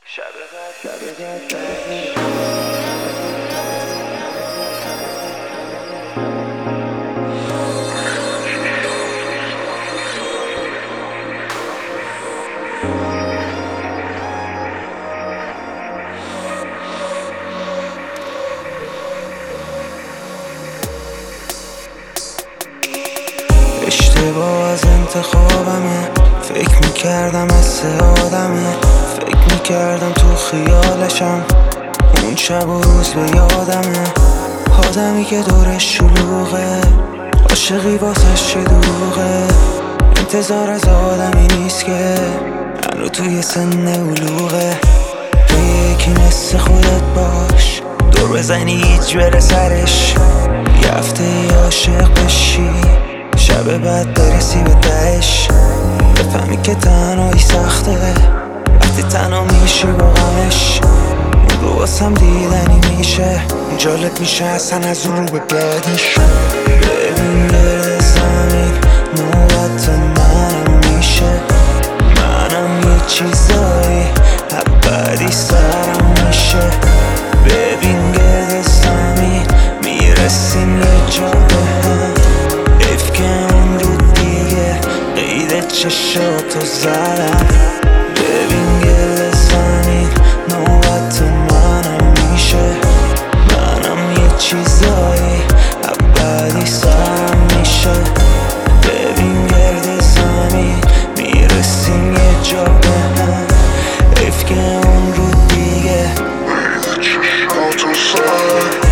اشتباه از انتخابمه، فکر میکردم مثل آدمه، فکر میکردم تو خیالشم، اون شب و روز به یادمه. آدمی که دورش شلوغه، عاشقی واسش چه دروغه، انتظار از آدمی نیست که هنو توی سن علوغه. توی یکی مثل خودت باش، دور بزنی هیچ بره سرش، یه هفته عاشق بشی، شب بعد برسی به دهش، بفهمی که تنهایی سخته وقتی تنها میشی با غمش. اون رو واسم دیدنی میشه، جالب میشه اصلا از اون رو به بعدش. ببین گرد زمین نوبت منم میشه، منم یه چیزایی ابدی سرم میشه. ببین گرد زمین میرسیم یه جا به هم، حیف که اون رو دیگه قید چشاتو زدم. ببین گرد زمین نوبت منم میشه، منم یه چیزایی ابدی سرم میشه. ببین گرد زمین میرسیم یه جا به هم، حیف که اون رو دیگه قید چشاتو زدم.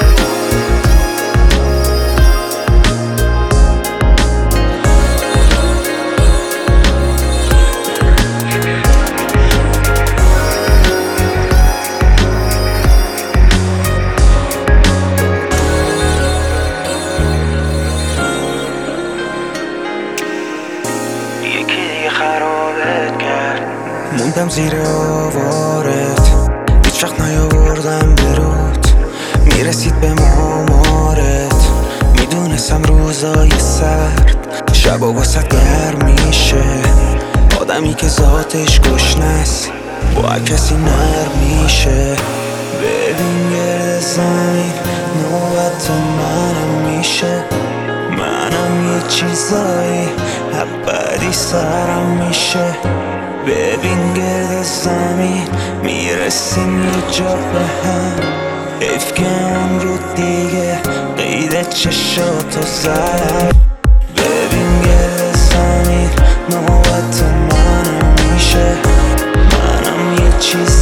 خرابت کرد، موندم زیر آوارت، هیچ وقت نیاوردم برود، میرسید به مامارت. میدونستم روزای سرد شبا واسط گرم میشه، آدمی که ذاتش گشنست با کسی نرم میشه. ببین گرد زمین نوبت منم میشه، منم یه چیزایی ابدی سرم میشه. ببین گرد زمین میرسیم یه جا به هم، حیف که اون رو دیگه قید چشاتو زدم. ببین گرد زمین نوبت منم میشه، منم یه چیز